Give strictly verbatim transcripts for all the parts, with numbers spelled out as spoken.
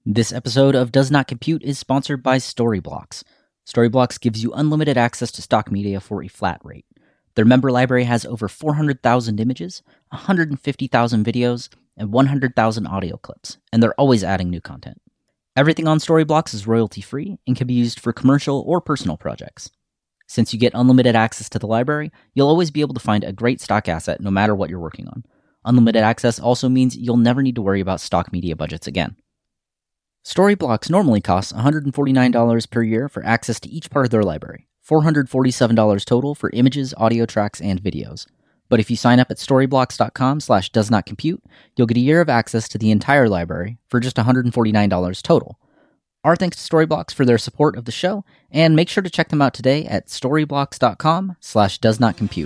This episode of Does Not Compute is sponsored by Storyblocks. Storyblocks gives you unlimited access to stock media for a flat rate. Their member library has over four hundred thousand images, one hundred fifty thousand videos, and one hundred thousand audio clips, and they're always adding new content. Everything on Storyblocks is royalty-free and can be used for commercial or personal projects. Since you get unlimited access to the library, you'll always be able to find a great stock asset no matter what you're working on. Unlimited access also means you'll never need to worry about stock media budgets again. Storyblocks normally costs one hundred forty-nine dollars per year for access to each part of their library, four hundred forty-seven dollars total for images, audio tracks, and videos. But if you sign up at storyblocks.com slash does not compute, you'll get a year of access to the entire library for just one hundred forty-nine dollars total. Our thanks to Storyblocks for their support of the show, and make sure to check them out today at storyblocks.com slash does not compute.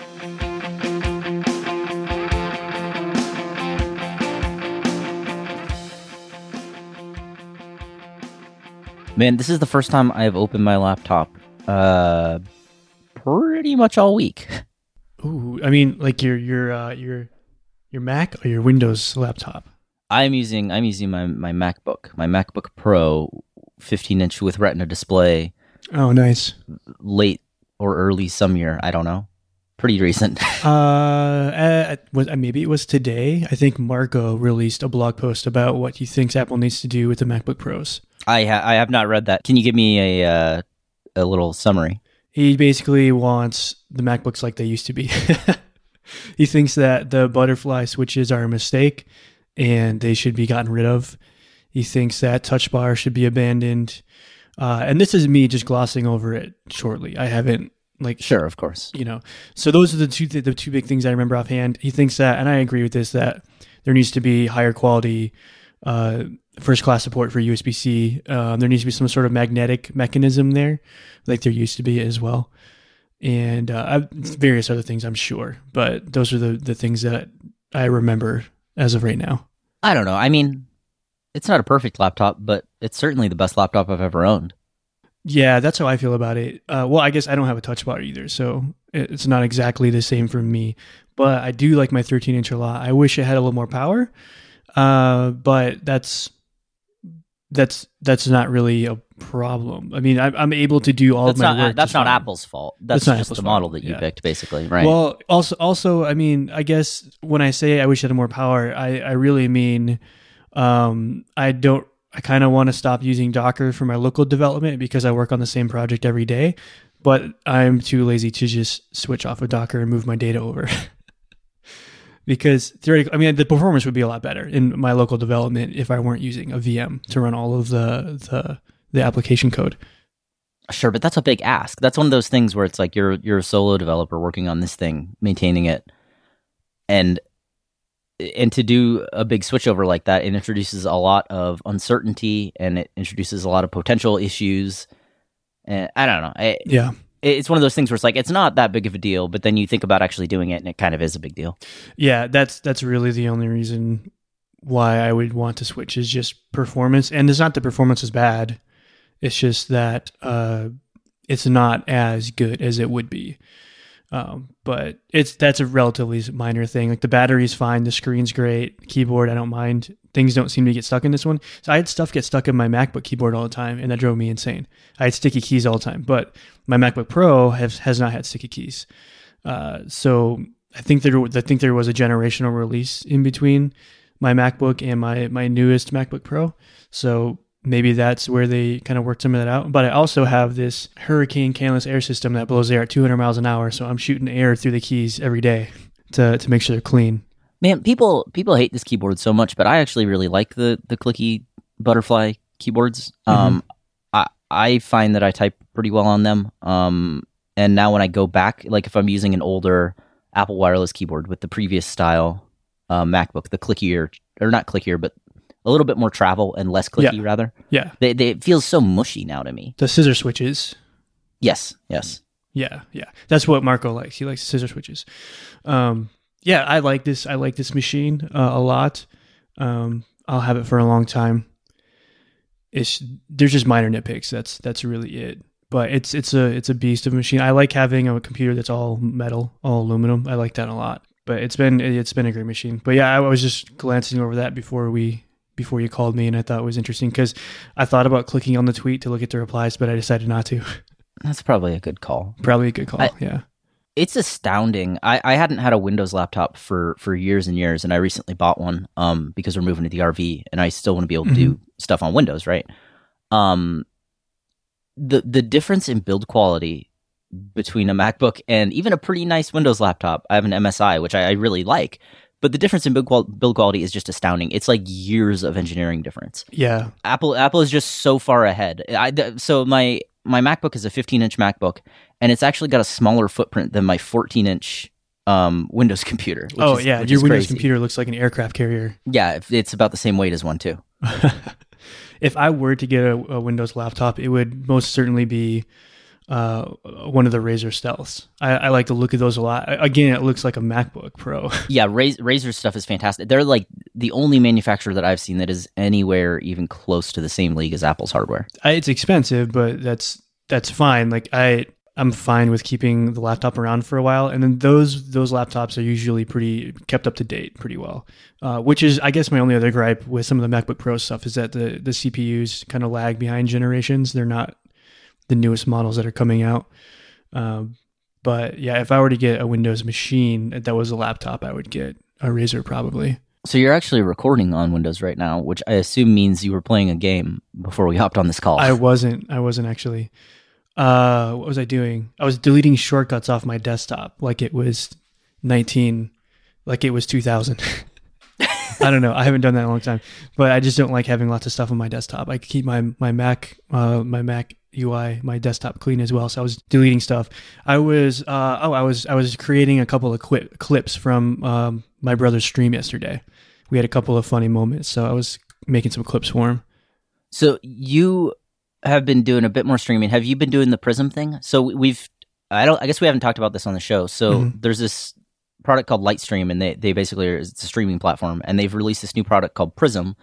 Man, this is the first time I've opened my laptop uh, pretty much all week. Ooh, I mean, like your your uh, your your Mac or your Windows laptop? I'm using I'm using my, my MacBook, my MacBook Pro, fifteen inch with Retina display. Oh, nice. Late or early some year, I don't know. Pretty recent. uh, uh, was, uh, maybe it was today. I think Marco released a blog post about what he thinks Apple needs to do with the MacBook Pros. I ha- I have not read that. Can you give me a uh, a little summary? He basically wants the MacBooks like they used to be. He thinks that the butterfly switches are a mistake and they should be gotten rid of. He thinks that Touch Bar should be abandoned. Uh, and this is me just glossing over it shortly. I haven't like sure, of course. You know, so those are the two th- the two big things I remember offhand. He thinks that, and I agree with this, that there needs to be higher quality uh, first class support for U S B C. Um, there needs to be some sort of magnetic mechanism there, like there used to be as well, and uh, various other things, I'm sure. But those are the the things that I remember as of right now. I don't know. I mean, it's not a perfect laptop, but it's certainly the best laptop I've ever owned. Yeah, that's how I feel about it. Uh, well, I guess I don't have a touch bar either, so it's not exactly the same for me. But I do like my thirteen inch a lot. I wish it had a little more power, uh, but that's that's that's not really a problem. I mean, I'm, I'm able to do all that's of my not, work. That's not fine. Apple's fault. That's, that's just Apple's the model fault. that you yeah. picked, basically, right? Well, also, also, I mean, I guess when I say I wish it had more power, I, I really mean um, I don't. I kind of want to stop using Docker for my local development because I work on the same project every day, but I'm too lazy to just switch off of Docker and move my data over. Because theoretically, I mean, the performance would be a lot better in my local development if I weren't using a V M to run all of the the, the application code. Sure, but that's a big ask. That's one of those things where it's like you're you're a solo developer working on this thing, maintaining it, and and to do a big switchover like that, it introduces a lot of uncertainty and it introduces a lot of potential issues. And I don't know. I, yeah. It's one of those things where it's like, it's not that big of a deal, but then you think about actually doing it and it kind of is a big deal. Yeah, that's that's really the only reason why I would want to switch is just performance. And it's not that performance is bad. It's just that uh, it's not as good as it would be. Um, but it's that's a relatively minor thing. Like the battery's fine, the screen's great, keyboard I don't mind. Things don't seem to get stuck in this one. So I had stuff get stuck in my MacBook keyboard all the time, and that drove me insane. I had sticky keys all the time, but my MacBook Pro has has not had sticky keys. Uh, so I think there I think there was a generational release in between my MacBook and my my newest MacBook Pro. So maybe that's where they kind of worked some of that out. But I also have this Hurricane Canless air system that blows air at two hundred miles an hour. So I'm shooting air through the keys every day to, to make sure they're clean. Man, people people hate this keyboard so much, but I actually really like the, the clicky butterfly keyboards. Mm-hmm. Um, I I find that I type pretty well on them. Um, and now when I go back, like if I'm using an older Apple wireless keyboard with the previous style uh, MacBook, the clickier, or not clickier, but a little bit more travel and less clicky, yeah. rather. Yeah. They, they, it feels so mushy now to me. The scissor switches. Yes, yes. Yeah, yeah. That's what Marco likes. He likes scissor switches. Um, yeah, I like this. I like this machine uh, a lot. Um, I'll have it for a long time. It's there's just minor nitpicks. That's that's really it. But it's it's a it's a beast of a machine. I like having a computer that's all metal, all aluminum. I like that a lot. But it's been it's been a great machine. But yeah, I was just glancing over that before we before you called me, and I thought it was interesting because I thought about clicking on the tweet to look at the replies, but I decided not to. That's probably a good call. Probably a good call, I, yeah. It's astounding. I, I hadn't had a Windows laptop for, for years and years, and I recently bought one um, because we're moving to the R V, and I still want to be able to mm-hmm. do stuff on Windows, right? Um, the the difference in build quality between a MacBook and even a pretty nice Windows laptop. I have an M S I, which I, I really like, but the difference in build, qual- build quality is just astounding. It's like years of engineering difference. Yeah, Apple Apple is just so far ahead. I, th- so my my MacBook is a fifteen inch MacBook, and it's actually got a smaller footprint than my fourteen inch um, Windows computer. Which oh is, yeah, which your is Windows crazy. computer looks like an aircraft carrier. Yeah, it's about the same weight as one too. If I were to get a, a Windows laptop, it would most certainly be uh, one of the Razer Stealths. I, I like the look of those a lot. Again, it looks like a MacBook Pro. Yeah, Raz- Razer stuff is fantastic. They're like the only manufacturer that I've seen that is anywhere even close to the same league as Apple's hardware. I, it's expensive, but that's that's fine. Like I, I'm fine with keeping the laptop around for a while, and then those those laptops are usually pretty kept up to date pretty well. Uh, which is, I guess, my only other gripe with some of the MacBook Pro stuff is that the the C P Us kind of lag behind generations. They're not the newest models that are coming out. Um, but yeah, if I were to get a Windows machine that was a laptop, I would get a Razer probably. So you're actually recording on Windows right now, which I assume means you were playing a game before we hopped on this call. I wasn't. I wasn't actually. Uh, what was I doing? I was deleting shortcuts off my desktop like it was nineteen, like it was two thousand. I don't know. I haven't done that in a long time, but I just don't like having lots of stuff on my desktop. I keep my my Mac, uh, my Mac U I, my desktop clean as well. So I was deleting stuff. I was, uh, oh, I was, I was creating a couple of qu- clips from um, my brother's stream yesterday. We had a couple of funny moments, so I was making some clips for him. So you have been doing a bit more streaming. Have you been doing the Prism thing? So we've, I don't, I guess we haven't talked about this on the show. So mm-hmm. there's this product called Lightstream, and they they basically are, it's a streaming platform, and they've released this new product called Prism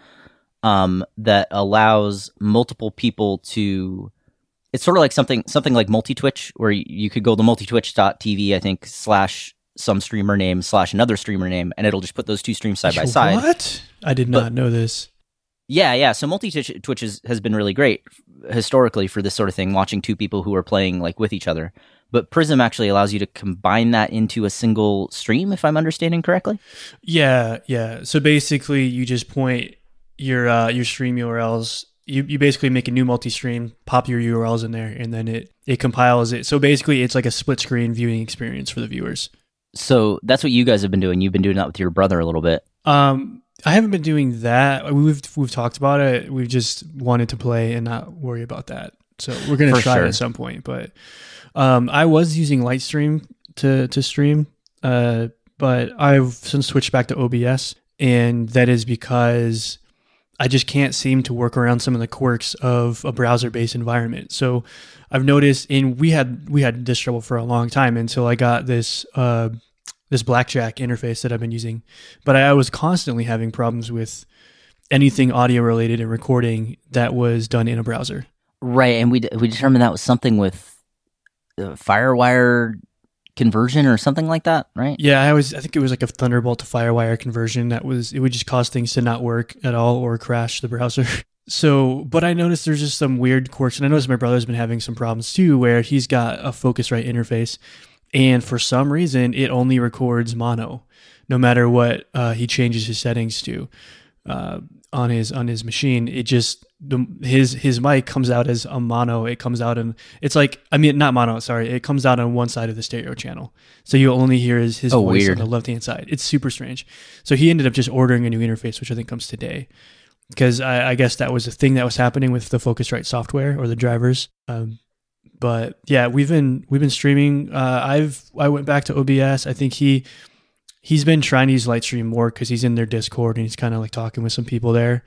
um, that allows multiple people to. It's sort of like something something like multi-Twitch, where you, you could go to multitwitch dot t v, I think, slash some streamer name slash another streamer name, and it'll just put those two streams side by side. What? I did not but, know this. Yeah, yeah. So multi-Twitch is, has been really great historically for this sort of thing, watching two people who are playing like with each other. But Prism actually allows you to combine that into a single stream, if I'm understanding correctly. Yeah, yeah. So basically, you just point your uh, your stream U R Ls. You you basically make a new multi-stream, pop your U R Ls in there, and then it it compiles it. So basically, it's like a split screen viewing experience for the viewers. So that's what you guys have been doing. You've been doing that with your brother a little bit. Um, I haven't been doing that. We've we've talked about it. We've just wanted to play and not worry about that. So we're gonna For try sure. it at some point, but. Um, I was using Lightstream to, to stream, uh, but I've since switched back to O B S, and that is because I just can't seem to work around some of the quirks of a browser-based environment. So I've noticed, and we had we had this trouble for a long time until I got this uh, this Blackjack interface that I've been using, but I was constantly having problems with anything audio-related and recording that was done in a browser. Right, and we we determined that was something with Uh, FireWire conversion or something like that, right? Yeah, I was. I think it was like a Thunderbolt to FireWire conversion. That was. It would just cause things to not work at all or crash the browser. So, but I noticed there's just some weird quirks, and I noticed my brother's been having some problems too, where he's got a Focusrite interface, and for some reason it only records mono, no matter what uh, he changes his settings to uh, on his on his machine. It just the, his his mic comes out as a mono. It comes out and it's like I mean not mono. Sorry, it comes out on one side of the stereo channel, so you only hear his his oh, voice weird. on the left hand side. It's super strange. So he ended up just ordering a new interface, which I think comes today, because I, I guess that was a thing that was happening with the Focusrite software or the drivers. Um, but yeah, we've been we've been streaming. Uh, I've I went back to O B S. I think he. He's been trying to use Lightstream more because he's in their Discord and he's kind of like talking with some people there.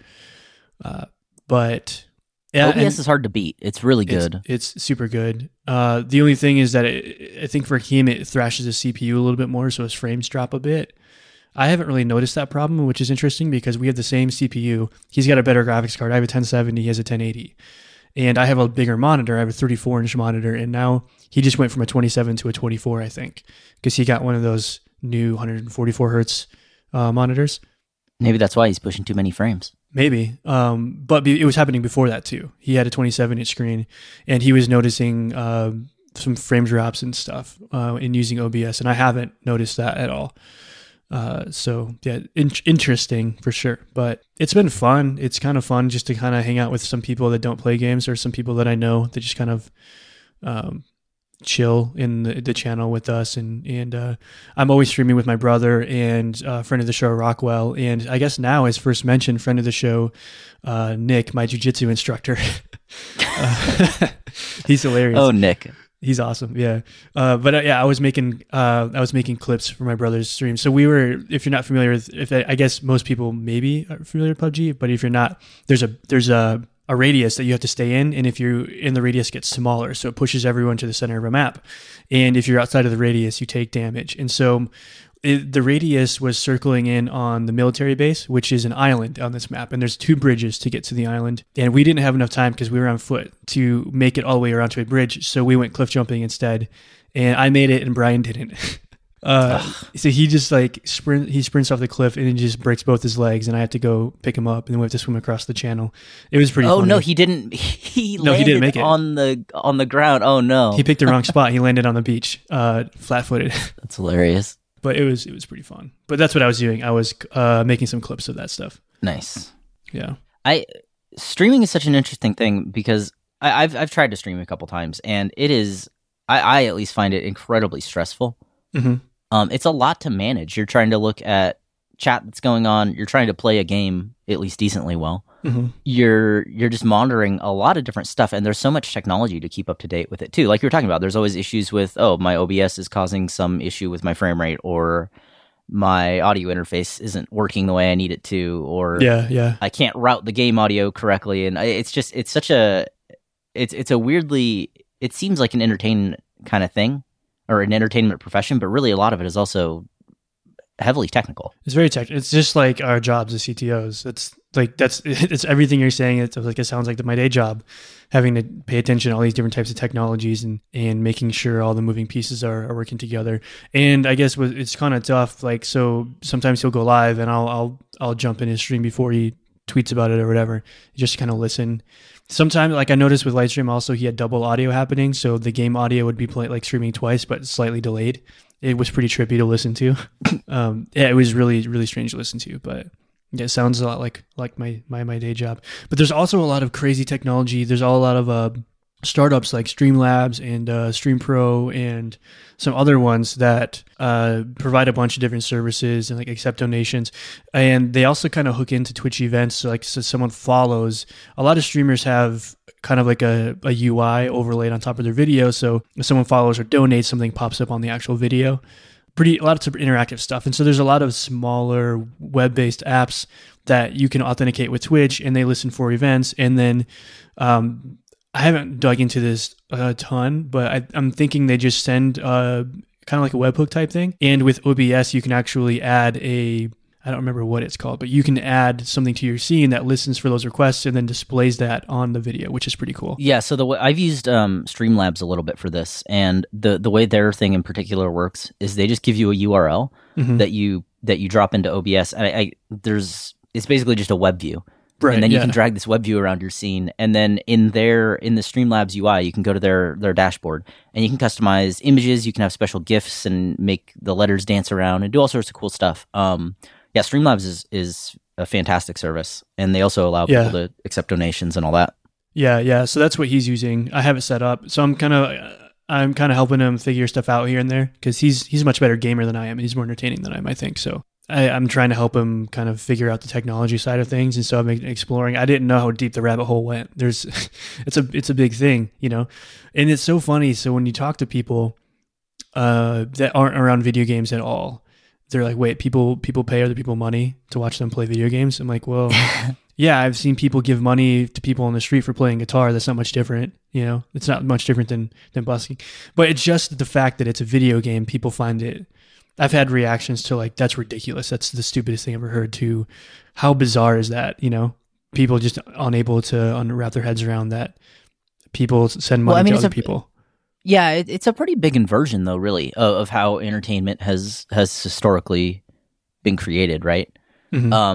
Uh, but yeah, O B S is hard to beat. It's really good. It's, it's super good. Uh, the only thing is that it, I think for him it thrashes his C P U a little bit more, so his frames drop a bit. I haven't really noticed that problem, which is interesting because we have the same C P U. He's got a better graphics card. I have a ten seventy. He has a ten eighty. And I have a bigger monitor. I have a thirty-four inch monitor, and now he just went from a twenty-seven to a twenty-four, I think, because he got one of those new one forty-four hertz uh, monitors. Maybe that's why he's pushing too many frames. Maybe. Um, but be, it was happening before that too. He had a twenty-seven inch screen and he was noticing uh, some frame drops and stuff uh, in using O B S. And I haven't noticed that at all. Uh, so yeah, in- interesting for sure. But it's been fun. It's kind of fun just to kind of hang out with some people that don't play games or some people that I know that just kind of um, chill in the, the channel with us. And, and uh, I'm always streaming with my brother and a uh, friend of the show, Rockwell. And I guess now, as first mentioned, friend of the show, uh, Nick, my jiu-jitsu instructor. uh, he's hilarious. Oh, Nick. He's awesome. Yeah. Uh, but uh, yeah, I was making, uh, I was making clips for my brother's stream. So we were, if you're not familiar with, if I, I guess most people maybe are familiar with P U B G, but if you're not, there's a, there's a, a radius that you have to stay in. And if you're in the radius, gets smaller. So it pushes everyone to the center of a map. And if you're outside of the radius, you take damage. And so it, the radius was circling in on the military base, which is an island on this map. And there's two bridges to get to the island. And we didn't have enough time because we were on foot to make it all the way around to a bridge. So we went cliff jumping instead. And I made it and Brian didn't. Uh, so he just like sprint, he sprints off the cliff and he just breaks both his legs, and I had to go pick him up, and then we have to swim across the channel. It was pretty. Oh funny. no, he didn't. He no, landed he didn't make it on the on the ground. Oh no, he picked the wrong spot. He landed on the beach, uh, flat footed. That's hilarious. But it was it was pretty fun. But that's what I was doing. I was uh, making some clips of that stuff. Nice. Yeah. I streaming is such an interesting thing because I, I've I've tried to stream a couple times, and it is I, I at least find it incredibly stressful. Mm-hmm. Um, it's a lot to manage. You're trying to look at chat that's going on. You're trying to play a game at least decently well. Mm-hmm. You're you're just monitoring a lot of different stuff, and there's so much technology to keep up to date with it too. Like you were talking about, there's always issues with oh, my O B S is causing some issue with my frame rate, or my audio interface isn't working the way I need it to, or yeah, yeah, I can't route the game audio correctly, and it's just it's such a it's it's a weirdly it seems like an entertainment kind of thing. Or an entertainment profession, but really a lot of it is also heavily technical. It's very technical. It's just like our jobs as C T Os. It's like that's it's everything you're saying. It's like it sounds like my day job, having to pay attention to all these different types of technologies and and making sure all the moving pieces are, are working together. And I guess it's kind of tough. Like so, sometimes he'll go live and I'll I'll I'll jump in his stream before he tweets about it or whatever, just kind of listen. Sometimes, like I noticed with Lightstream, also he had double audio happening, so the game audio would be play, like streaming twice, but slightly delayed. It was pretty trippy to listen to. um, yeah, it was really, really strange to listen to, but yeah, it sounds a lot like like my my my day job. But there's also a lot of crazy technology. There's all a lot of uh, startups like Streamlabs and uh, StreamPro and some other ones that uh, provide a bunch of different services and like accept donations. And they also kind of hook into Twitch events. So like so someone follows, a lot of streamers have kind of like a, a U I overlaid on top of their video. So if someone follows or donates, something pops up on the actual video. Pretty, a lot of interactive stuff. And so there's a lot of smaller web-based apps that you can authenticate with Twitch, and they listen for events. And then um, I haven't dug into this a ton, but I, I'm thinking they just send uh, kind of like a webhook type thing. And with O B S, you can actually add a, I don't remember what it's called, but you can add something to your scene that listens for those requests and then displays that on the video, which is pretty cool. Yeah, so the way I've used um, Streamlabs a little bit for this, and the the way their thing in particular works is they just give you a U R L mm-hmm. that you that you drop into O B S. And I, I there's it's basically just a web view. Right, and then yeah. you can drag this web view around your scene, and then in their in the Streamlabs U I, you can go to their their dashboard, and you can customize images. You can have special GIFs and make the letters dance around and do all sorts of cool stuff. Um, yeah, Streamlabs is is a fantastic service, and they also allow yeah. people to accept donations and all that. Yeah, yeah. So that's what he's using. I have it set up, so I'm kind of I'm kind of helping him figure stuff out here and there because he's he's a much better gamer than I am, and he's more entertaining than I am, I think. So. I, I'm trying to help him kind of figure out the technology side of things, and so I'm exploring. I didn't know how deep the rabbit hole went. There's, it's a it's a big thing, you know, and it's so funny. So when you talk to people uh, that aren't around video games at all, they're like, "Wait, people people pay other people money to watch them play video games?" I'm like, "Well, yeah, I've seen people give money to people on the street for playing guitar. That's not much different, you know. It's not much different than than busking, but it's just the fact that it's a video game. People find it." I've had reactions to like, that's ridiculous. That's the stupidest thing I've ever heard, to how bizarre is that? You know, people just unable to unwrap their heads around that people send money well, I mean, to other a, people. Yeah. It, it's a pretty big inversion though, really, of, of how entertainment has, has historically been created. Right. Mm-hmm. Um,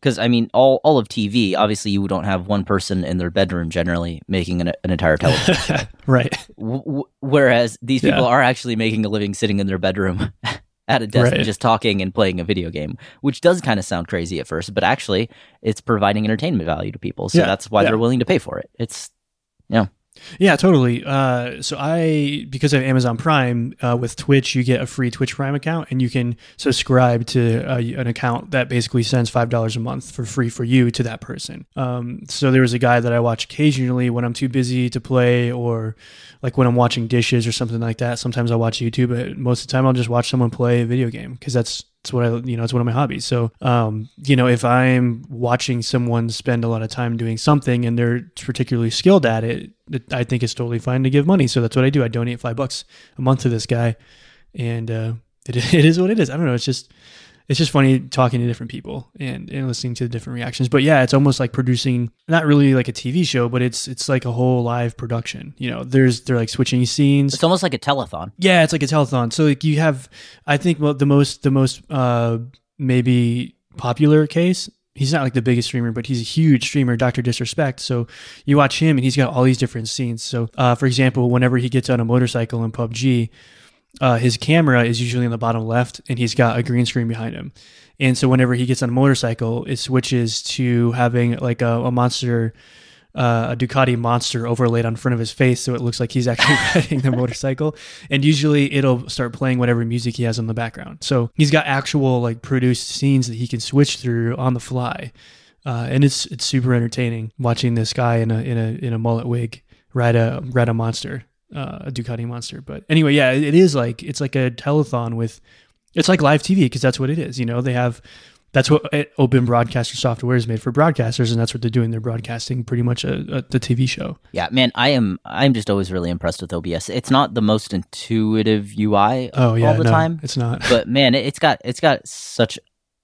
Because, I mean, all, all of T V, obviously you don't have one person in their bedroom generally making an, an entire television show. Right. W- w- whereas these people Yeah. are actually making a living sitting in their bedroom at a desk Right. just talking and playing a video game, which does kind of sound crazy at first, but actually it's providing entertainment value to people. So Yeah. that's why Yeah. they're willing to pay for it. It's, yeah. Yeah, totally. Uh, so I, because I have Amazon Prime, uh, with Twitch, you get a free Twitch Prime account, and you can subscribe to uh, an account that basically sends five dollars a month for free for you to that person. Um, so there was a guy that I watch occasionally when I'm too busy to play, or like when I'm watching dishes or something like that. Sometimes I'll watch YouTube, but most of the time I'll just watch someone play a video game because that's It's what I, you know, it's one of my hobbies. So, um, you know, if I'm watching someone spend a lot of time doing something and they're particularly skilled at it, it I think it's totally fine to give money. So that's what I do. I donate five bucks a month to this guy, and uh, it it is what it is. I don't know. It's just it's just funny talking to different people and, and listening to the different reactions. But yeah, it's almost like producing not really like a T V show, but it's it's like a whole live production. You know, there's they're like switching scenes. It's almost like a telethon. Yeah, it's like a telethon. So like you have, I think well, the most the most uh, maybe popular case. He's not like the biggest streamer, but he's a huge streamer, Doctor Disrespect. So you watch him, and he's got all these different scenes. So, uh, for example, whenever he gets on a motorcycle in P U B G, uh, his camera is usually in the bottom left, and he's got a green screen behind him. And so whenever he gets on a motorcycle, it switches to having like a, a monster. Uh, a Ducati Monster overlaid on front of his face, so it looks like he's actually riding the motorcycle. And usually it'll start playing whatever music he has in the background. So he's got actual like produced scenes that he can switch through on the fly, uh, and it's it's super entertaining watching this guy in a in a in a mullet wig ride a ride a monster, uh, a Ducati Monster. But anyway, yeah, it is like it's like a telethon with it's like live T V because that's what it is. You know, they have. That's what open broadcaster software is made for broadcasters, and that's what they're doing. They're broadcasting pretty much a, a, the T V show. Yeah, man, I am. I'm just always really impressed with O B S. It's not the most intuitive U I Oh yeah, all the no, time, it's not. but man, it, it's got it's got such.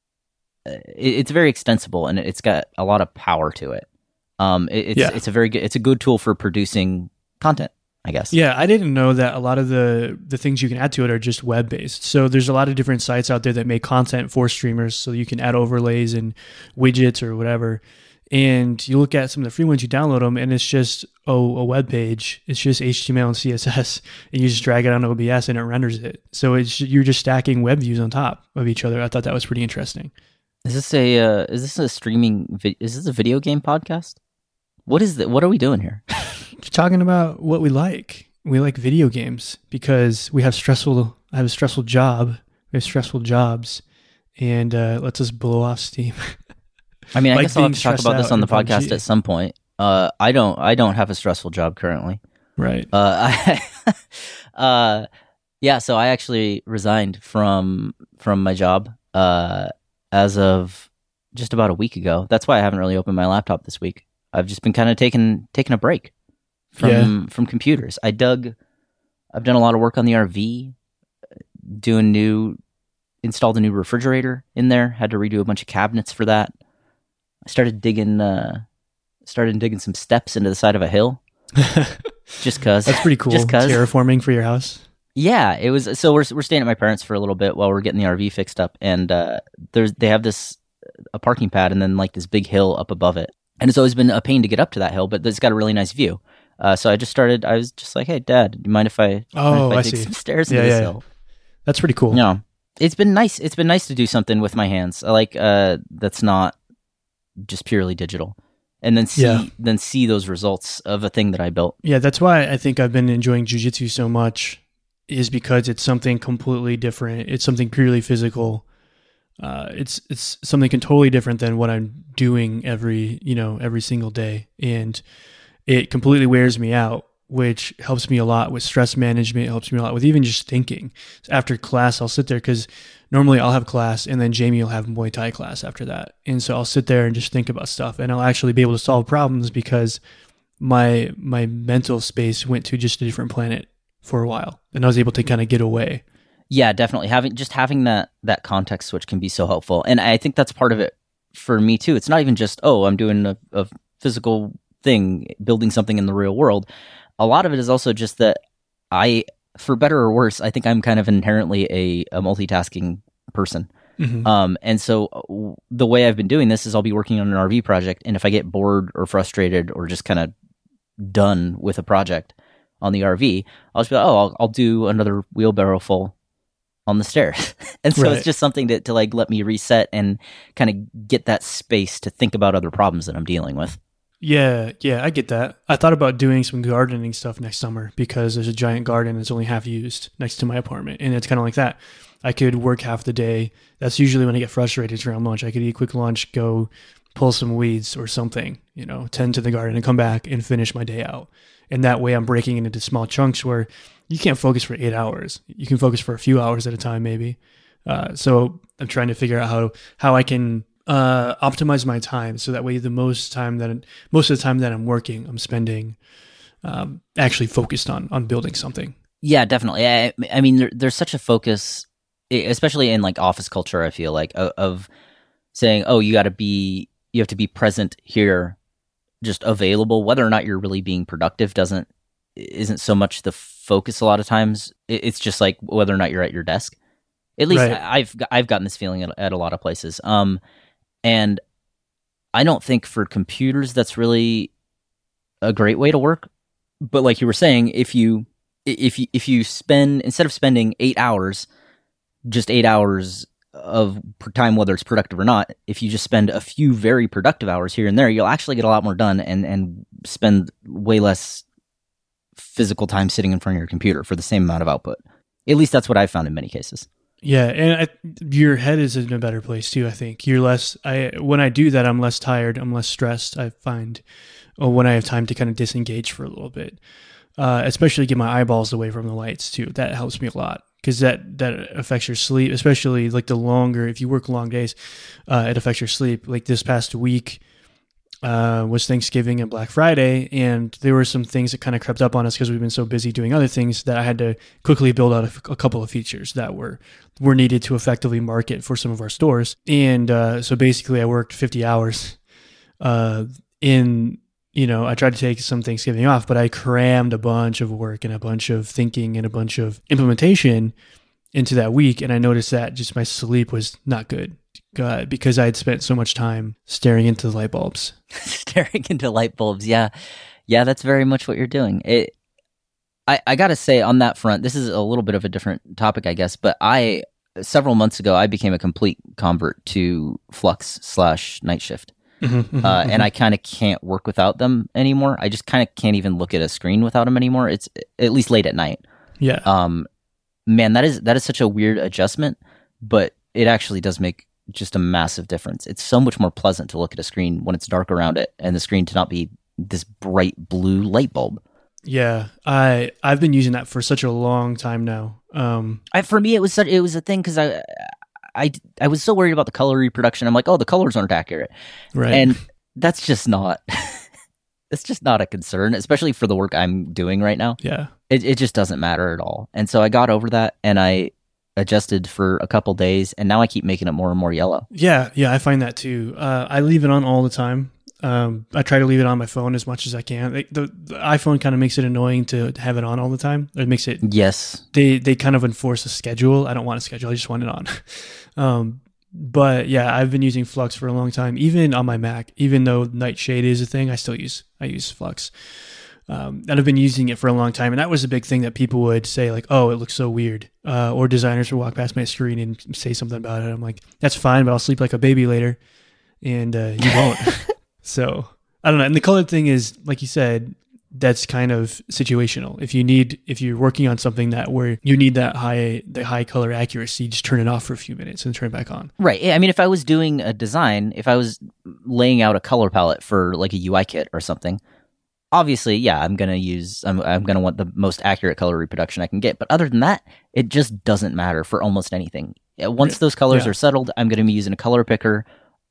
Uh, it, it's very extensible, and it's got a lot of power to it. Um, it, it's Yeah. it's a very good. It's a good tool for producing content, I guess. Yeah, I didn't know that a lot of the the things you can add to it are just web based. So there's a lot of different sites out there that make content for streamers, so you can add overlays and widgets or whatever. And you look at some of the free ones, you download them, and it's just oh a web page. It's just H T M L and C S S, and you just drag it on O B S and it renders it. So it's you're just stacking web views on top of each other. I thought that was pretty interesting. Is this a uh, is this a streaming? Vi- is this a video game podcast? What is that? What are we doing here? Just talking about what we like. We like video games because we have stressful. I have a stressful job. We have stressful jobs, and uh, it lets us blow off steam. I mean, I Like guess I'll have being to talk stressed about this out on the in P U B podcast G. at some point. Uh, I don't. I don't have a stressful job currently. Right. Uh, I, uh, yeah. So I actually resigned from from my job uh, as of just about a week ago. That's why I haven't really opened my laptop this week. I've just been kind of taking taking a break from Yeah. from computers. I dug. I've done a lot of work on the R V, doing new, installed a new refrigerator in there. Had to redo a bunch of cabinets for that. I started digging. Uh, started digging some steps into the side of a hill. Just cause That's pretty cool. Just cause. Terraforming for your house. Yeah, it was. So we're we're staying at my parents for a little bit while we're getting the R V fixed up, and uh, there's they have this a parking pad and then like this big hill up above it, and it's always been a pain to get up to that hill, but it's got a really nice view. Uh, so I just started. I was just like, "Hey, Dad, do you mind if I, Oh, mind if I, I dig see. some stairs Yeah, into this yeah. hill?" That's pretty cool. No, it's been nice. It's been nice to do something with my hands. I like uh, that's not just purely digital, and then see Yeah. then see those results of a thing that I built. Yeah, that's why I think I've been enjoying jiu-jitsu so much, is because it's something completely different. It's something purely physical. Uh, it's it's something totally different than what I'm doing every you know every single day, and it completely wears me out, which helps me a lot with stress management. It helps me a lot with even just thinking. After class, I'll sit there because normally I'll have class and then Jamie will have Muay Thai class after that, and so I'll sit there and just think about stuff, and I'll actually be able to solve problems because my my mental space went to just a different planet for a while, and I was able to kind of get away. Yeah, definitely. Having just having that that context switch can be so helpful, and I think that's part of it for me too. It's not even just oh, I'm doing a, a physical thing, building something in the real world. A lot of it is also just that I, for better or worse, I think I'm kind of inherently a, a multitasking person. Mm-hmm. Um, and so uh, the way I've been doing this is I'll be working on an R V project, and if I get bored or frustrated or just kind of done with a project on the R V, I'll just be like, oh, I'll, I'll do another wheelbarrow full on the stairs. And so Right. it's just something to, to like let me reset and kind of get that space to think about other problems that I'm dealing with. Yeah, yeah, I get that. I thought about doing some gardening stuff next summer because there's a giant garden that's only half used next to my apartment. And it's kind of like that. I could work half the day. That's usually when I get frustrated, it's around lunch. I could eat a quick lunch, go pull some weeds or something, you know, tend to the garden and come back and finish my day out. And that way I'm breaking it into small chunks where you can't focus for eight hours. You can focus for a few hours at a time, maybe. Uh, so I'm trying to figure out how, how I can uh, optimize my time. So that way the most time that, most of the time that I'm working, I'm spending um, actually focused on, on building something. Yeah, definitely. I, I mean, there, there's such a focus, especially in like office culture, I feel like, of, of saying, oh, you got to be, you have to be present here, just available. Whether or not you're really being productive doesn't, isn't so much the focus a lot of times. It's just like whether or not you're at your desk. At least Right. I've, I've gotten this feeling at, at a lot of places. Um, and I don't think for computers that's really a great way to work. But like you were saying, if you, if you, if you spend, instead of spending eight hours, just eight hours of per time, whether it's productive or not, if you just spend a few very productive hours here and there, you'll actually get a lot more done and, and spend way less physical time sitting in front of your computer for the same amount of output. At least that's what I've found in many cases. Yeah, and I, your head is in a better place too. I think you're less. I when I do that, I'm less tired. I'm less stressed. I find, or when I have time to kind of disengage for a little bit, uh, especially get my eyeballs away from the lights too. That helps me a lot because that that affects your sleep. Especially like the longer, if you work long days, uh, it affects your sleep. Like this past week uh, was Thanksgiving and Black Friday, and there were some things that kind of crept up on us because we've been so busy doing other things that I had to quickly build out a, a couple of features that were were needed to effectively market for some of our stores. And uh, so basically I worked fifty hours uh, in, you know, I tried to take some Thanksgiving off, but I crammed a bunch of work and a bunch of thinking and a bunch of implementation into that week. And I noticed that just my sleep was not good uh, because I had spent so much time staring into the light bulbs. Staring into light bulbs. Yeah. Yeah, that's very much what you're doing. It, I, I gotta say on that front, this is a little bit of a different topic, I guess, but I, several months ago, I became a complete convert to Flux slash Night Shift. Mm-hmm, uh, and I kind of can't work without them anymore. I just kind of can't even look at a screen without them anymore. It's at least late at night. Yeah. Um, man, that is, that is such a weird adjustment, but it actually does make just a massive difference. It's so much more pleasant to look at a screen when it's dark around it and the screen to not be this bright blue light bulb. Yeah, I I've been using that for such a long time now. Um, I, for me, it was such, it was a thing because I, I I was so worried about the color reproduction. I'm like, oh, the colors aren't accurate, right. and that's just not. It's just not a concern, especially for the work I'm doing right now. Yeah, it it just doesn't matter at all. And so I got over that, and I adjusted for a couple days, and now I keep making it more and more yellow. Yeah, yeah, I find that too. Uh, I leave it on all the time. Um, I try to leave it on my phone as much as I can. They, the, the iPhone kind of makes it annoying to have it on all the time. It makes it. Yes. They they kind of enforce a schedule. I don't want a schedule. I just want it on. um, but yeah, I've been using Flux for a long time, even on my Mac. Even though Nightshade is a thing, I still use I use Flux. Um, and I've been using it for a long time, and that was a big thing that people would say, like, "Oh, it looks so weird," uh, or designers would walk past my screen and say something about it. I'm like, "That's fine, but I'll sleep like a baby later," and uh, you won't. So I don't know. And the color thing is, like you said, that's kind of situational. If you need, if you're working on something that where you need that high, the high color accuracy, just turn it off for a few minutes and turn it back on. Right. I mean, if I was doing a design, if I was laying out a color palette for like a U I kit or something, obviously, yeah, I'm going to use, I'm, I'm going to want the most accurate color reproduction I can get. But other than that, it just doesn't matter for almost anything. Once Yeah. those colors Yeah. are settled, I'm going to be using a color picker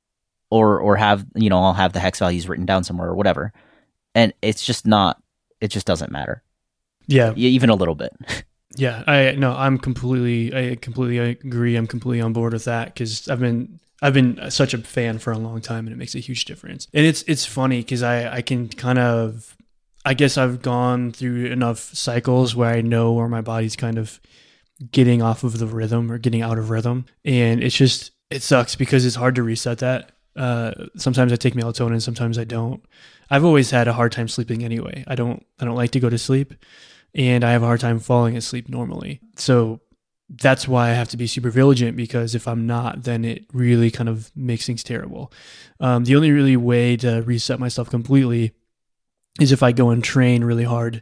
or, or have, you know, I'll have the hex values written down somewhere or whatever. And it's just not, it just doesn't matter. Yeah. Even a little bit. Yeah. I, no, I'm completely, I completely agree. I'm completely on board with that because I've been, I've been such a fan for a long time, and it makes a huge difference. And it's, it's funny because I, I can kind of, I guess I've gone through enough cycles where I know where my body's kind of getting off of the rhythm or getting out of rhythm. And it's just, It sucks because it's hard to reset that. Uh, sometimes I take melatonin, sometimes I don't. I've always had a hard time sleeping anyway. I don't I don't like to go to sleep, and I have a hard time falling asleep normally. So that's why I have to be super vigilant, because if I'm not, then it really kind of makes things terrible. Um, the only really way to reset myself completely is if I go and train really hard,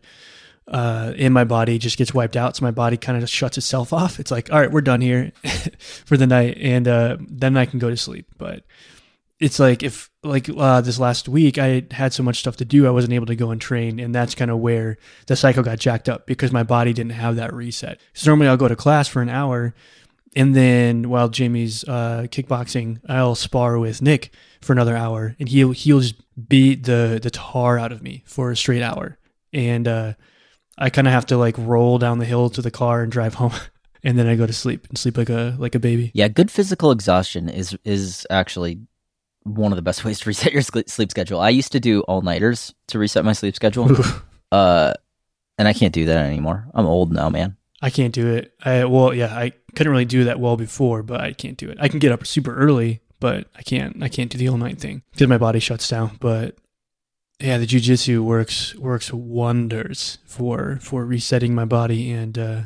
uh, and my body just gets wiped out. So my body kind of just shuts itself off. It's like, all right, we're done here for the night. And uh, then I can go to sleep. But it's like if like uh, this last week, I had so much stuff to do, I wasn't able to go and train. And that's kind of where the cycle got jacked up, because my body didn't have that reset. So normally I'll go to class for an hour, and then while Jamie's uh, kickboxing, I'll spar with Nick for another hour, and he'll, he'll just beat the, the tar out of me for a straight hour. And uh, I kind of have to like roll down the hill to the car and drive home. And then I go to sleep and sleep like a, like a baby. Yeah. Good physical exhaustion is, is actually one of the best ways to reset your sleep schedule. I used to do all-nighters to reset my sleep schedule. uh, and I can't do that anymore. I'm old now, man. I can't do it. I, well, yeah, I couldn't really do that well before, but I can't do it. I can get up super early, but I can't, I can't do the all-night thing because my body shuts down. But yeah, the jiu-jitsu works, works wonders for, for resetting my body and, uh,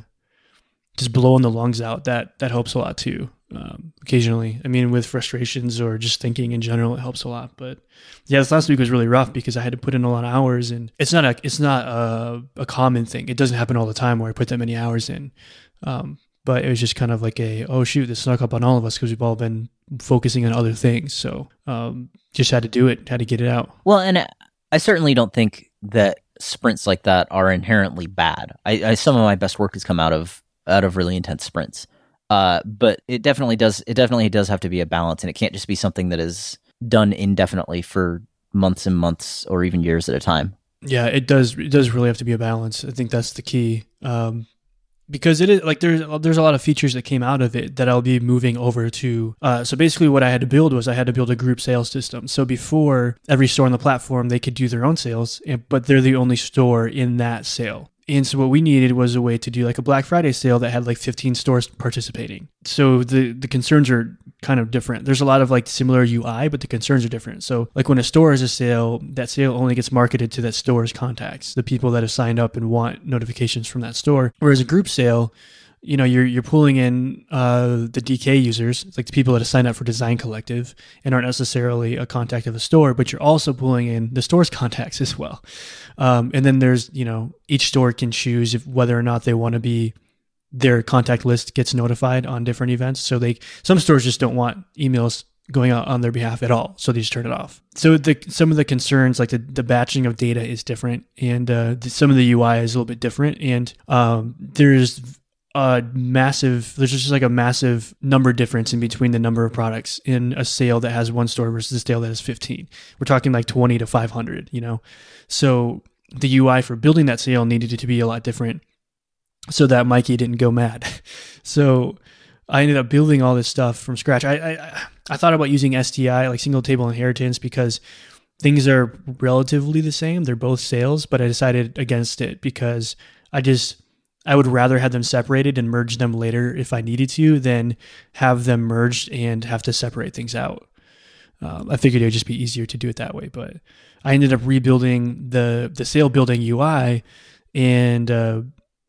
just blowing the lungs out. That, that helps a lot too. Um, occasionally, I mean, with frustrations or just thinking in general, it helps a lot. But yeah, this last week was really rough because I had to put in a lot of hours, and it's not a, it's not a, a common thing. It doesn't happen all the time where I put that many hours in. Um, but it was just kind of like a, oh shoot, this snuck up on all of us because we've all been focusing on other things. So, um, just had to do it, had to get it out. Well, and I certainly don't think that sprints like that are inherently bad. I, I some of my best work has come out of, out of really intense sprints. Uh, but it definitely does. It definitely does have to be a balance, and it can't just be something that is done indefinitely for months and months, or even years at a time. Yeah, it does. It does really have to be a balance. I think that's the key, um, because it is like there's there's a lot of features that came out of it that I'll be moving over to. Uh, so basically, what I had to build was I had to build a group sales system. So before, every store on the platform, they could do their own sales, but they're the only store in that sale. And so what we needed was a way to do like a Black Friday sale that had like fifteen stores participating. So the, the concerns are kind of different. There's a lot of like similar U I, but the concerns are different. So like when a store has a sale, that sale only gets marketed to that store's contacts, the people that have signed up and want notifications from that store. Whereas a group sale, you know, you're you're pulling in uh, the D K users, like the people that have signed up for Design Collective and aren't necessarily a contact of the store, but you're also pulling in the store's contacts as well. Um, and then there's, you know, each store can choose if, whether or not they want to be, their contact list gets notified on different events. So they, some stores just don't want emails going out on their behalf at all, so they just turn it off. So the some of the concerns, like the, the batching of data is different, and uh, the, some of the U I is a little bit different, and um, there's a massive, there's just like a massive number difference in between the number of products in a sale that has one store versus a sale that has fifteen. We're talking like twenty to five hundred, you know? So the U I for building that sale needed to be a lot different so that Mikey didn't go mad. So I ended up building all this stuff from scratch. I, I, I thought about using S T I, like single table inheritance, because things are relatively the same. They're both sales, but I decided against it because I just, I would rather have them separated and merge them later if I needed to than have them merged and have to separate things out. Um, I figured it would just be easier to do it that way, but I ended up rebuilding the the sale building U I, and uh,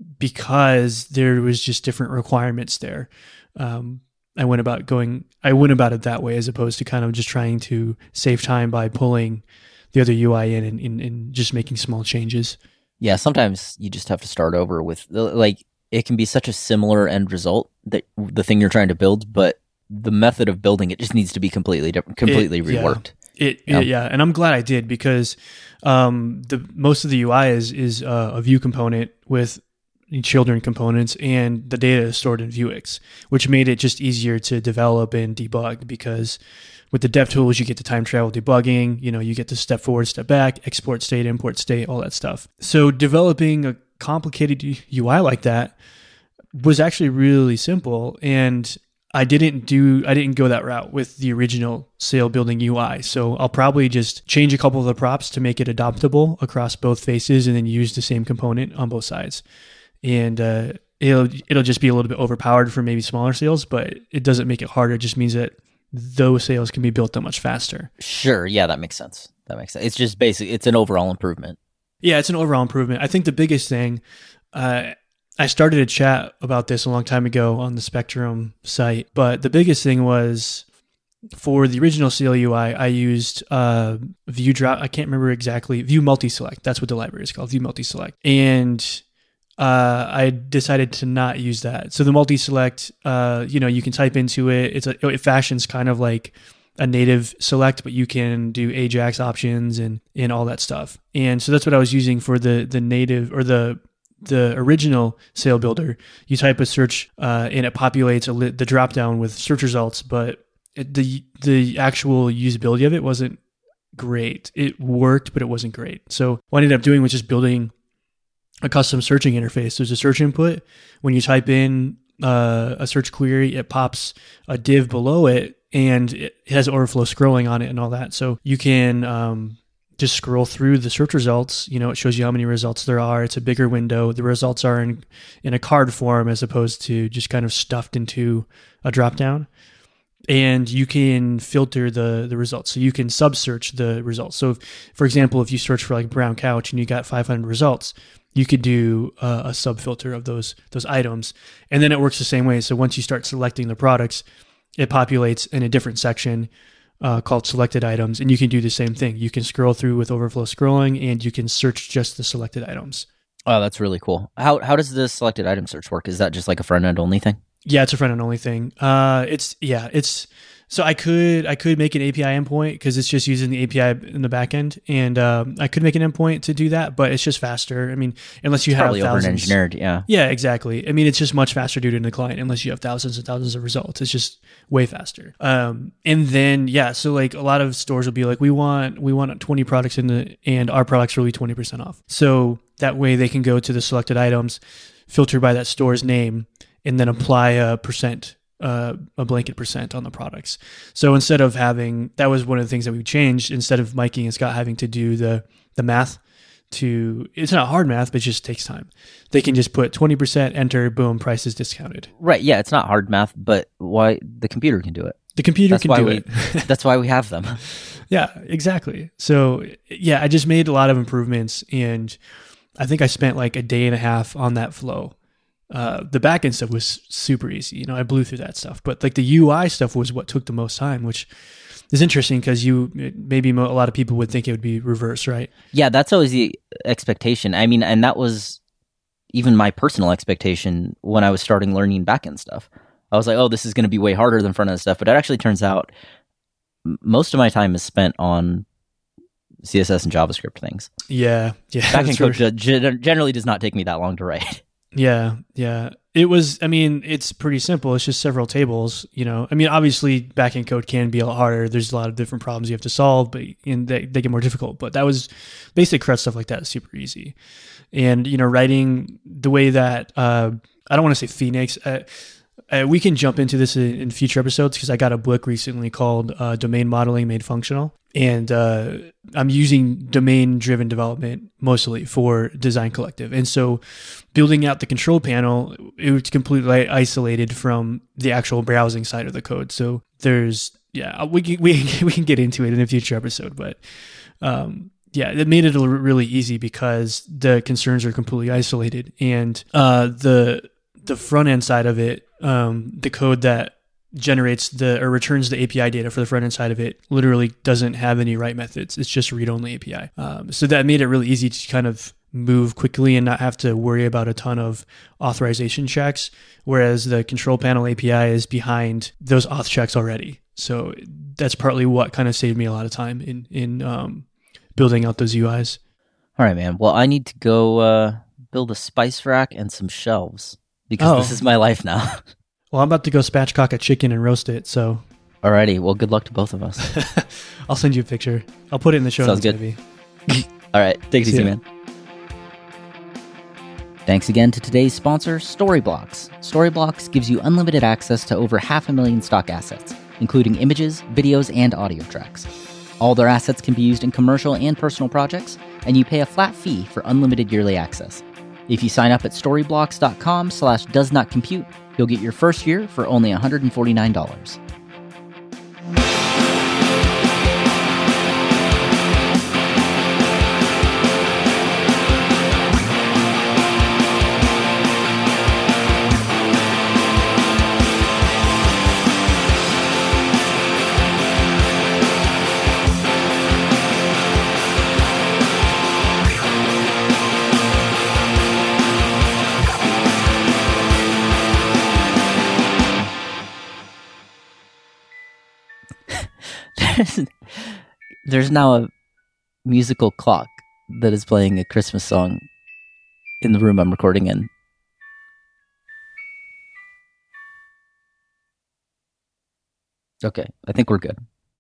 because there was just different requirements there, um, I went about going. I went about it that way as opposed to kind of just trying to save time by pulling the other U I in and, and, and just making small changes. Yeah, sometimes you just have to start over with, like, it can be such a similar end result, that the thing you're trying to build, but the method of building it just needs to be completely different, completely it, reworked. Yeah. It, yeah. It, yeah, and I'm glad I did, because um, the most of the U I is is uh, a Vue component with children components, and the data is stored in Vuex, which made it just easier to develop and debug, because with the dev tools, you get to time travel debugging, you know, you get to step forward, step back, export state, import state, all that stuff. So developing a complicated U I like that was actually really simple. And I didn't do, I didn't go that route with the original sale building U I. So I'll probably just change a couple of the props to make it adoptable across both faces, and then use the same component on both sides. And, uh, it'll it'll just be a little bit overpowered for maybe smaller sales, but it doesn't make it harder. It just means that those sales can be built that much faster. Sure. Yeah, that makes sense. That makes sense. It's just basically, it's an overall improvement. Yeah, it's an overall improvement. I think the biggest thing, uh, I started a chat about this a long time ago on the Spectrum site, but the biggest thing was for the original C L U I, I used uh, View Drop. I can't remember exactly. View Multi-Select. That's what the library is called, View Multi-Select. And uh, I decided to not use that. So the Multi-Select, uh, you know, you can type into it. It's a, it fashions kind of like a native select, but you can do Ajax options and, and all that stuff. And so that's what I was using for the the native or the the original Sale Builder. You type a search uh, and it populates a li- the dropdown with search results, but it, the the actual usability of it wasn't great. It worked, but it wasn't great. So what I ended up doing was just building a custom searching interface. There's a search input. When you type in uh, a search query, it pops a div below it, and it has overflow scrolling on it and all that. So you can um, just scroll through the search results. You know, it shows you how many results there are. It's a bigger window. The results are in, in a card form as opposed to just kind of stuffed into a dropdown. And you can filter the, the results. So you can sub-search the results. So if, for example, if you search for like brown couch and you got five hundred results, you could do uh, a sub-filter of those those items. And then it works the same way. So once you start selecting the products, it populates in a different section uh, called selected items. And you can do the same thing. You can scroll through with overflow scrolling, and you can search just the selected items. Oh, that's really cool. How how does the selected item search work? Is that just like a front end only thing? Yeah, it's a front end only thing. Uh, it's yeah, it's so I could I could make an A P I endpoint because it's just using the A P I in the back end, and um, I could make an endpoint to do that, but it's just faster. I mean, unless you it's have probably thousands, over-engineered, yeah, yeah, exactly. I mean, it's just much faster due to the client. Unless you have thousands and thousands of results, it's just way faster. Um, and then yeah, so like a lot of stores will be like, we want we want twenty products in the, and our products will be twenty percent off. So that way they can go to the selected items, filter by that store's name, and then apply a percent, uh, a blanket percent on the products. So instead of having, that was one of the things that we changed, instead of Mikey and Scott having to do the the math to, it's not hard math, but it just takes time. They can just put twenty percent, enter, boom, price is discounted. Right, yeah, it's not hard math, but why the computer can do it. The computer that's can why do we, it. That's why we have them. Yeah, exactly. So yeah, I just made a lot of improvements, and I think I spent like a day and a half on that flow. Uh, the backend stuff was super easy. You know, I blew through that stuff, but like the U I stuff was what took the most time, which is interesting because you maybe a lot of people would think it would be reverse, right? Yeah, that's always the expectation. I mean, and that was even my personal expectation when I was starting learning backend stuff. I was like, oh, this is going to be way harder than front end stuff, but it actually turns out most of my time is spent on C S S and JavaScript things. Yeah, yeah. Backend code generally does not take me that long to write. Yeah, yeah. It was, I mean, it's pretty simple. It's just several tables, you know. I mean, obviously, backend code can be a lot harder. There's a lot of different problems you have to solve, but and they, they get more difficult. But that was basic CRUD stuff like that is super easy. And, you know, writing the way that, uh, I don't want to say Phoenix. Uh, uh, we can jump into this in, in future episodes because I got a book recently called uh, Domain Modeling Made Functional. And uh, I'm using domain-driven development mostly for Design Collective. And so building out the control panel, it was completely isolated from the actual browsing side of the code. So there's, yeah, we can, we, we can get into it in a future episode. But um, yeah, it made it really easy because the concerns are completely isolated. And uh, the the front-end side of it, um, the code that generates the or returns the A P I data for the front end side of it literally doesn't have any write methods. It's just a read-only A P I. Um, so that made it really easy to kind of move quickly and not have to worry about a ton of authorization checks, whereas the control panel A P I is behind those auth checks already. So that's partly what kind of saved me a lot of time in, in um, building out those U Is. All right, man. Well, I need to go uh, build a spice rack and some shelves because oh. this is my life now. Well, I'm about to go spatchcock a chicken and roast it, so... Alrighty, well, good luck to both of us. I'll send you a picture. I'll put it in the show Sounds notes, good. maybe. All right, take it See easy, ya. man. Thanks again to today's sponsor, Storyblocks. Storyblocks gives you unlimited access to over half a million stock assets, including images, videos, and audio tracks. All their assets can be used in commercial and personal projects, and you pay a flat fee for unlimited yearly access. If you sign up at storyblocks.com slash does not compute, you'll get your first year for only one hundred forty-nine dollars. There's now a musical clock that is playing a Christmas song in the room I'm recording in. Okay, I think we're good.